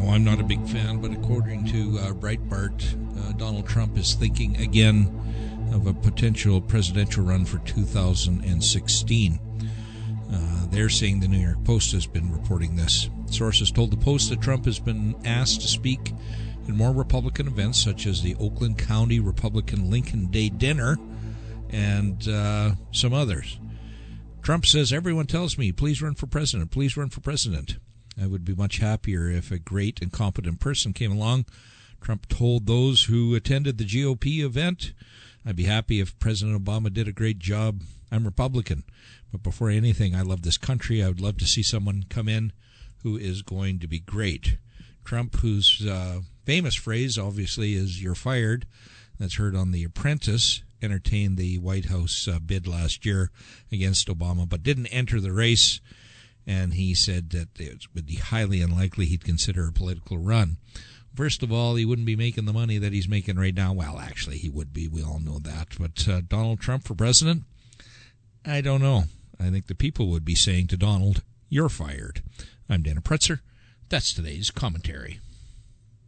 I'm not a big fan, but according to Breitbart, Donald Trump is thinking again of a potential presidential run for 2016. They're saying the New York Post has been reporting this. Sources told the Post that Trump has been asked to speak in more Republican events, such as the Oakland County Republican Lincoln Day Dinner and some others. Trump says, everyone tells me, please run for president, please run for president. I would be much happier if a great and competent person came along. Trump told those who attended the GOP event, I'd be happy if President Obama did a great job. I'm Republican, but before anything, I love this country. I would love to see someone come in who is going to be great. Trump, whose famous phrase, obviously, is "you're fired," that's heard on The Apprentice, entertained the White House bid last year against Obama, but didn't enter the race, and he said that it would be highly unlikely he'd consider a political run. First of all, he wouldn't be making the money that he's making right now. Well, actually, he would be. We all know that. But Donald Trump for president? I don't know. I think the people would be saying to Donald, "You're fired." I'm Dana Pretzer. That's today's commentary.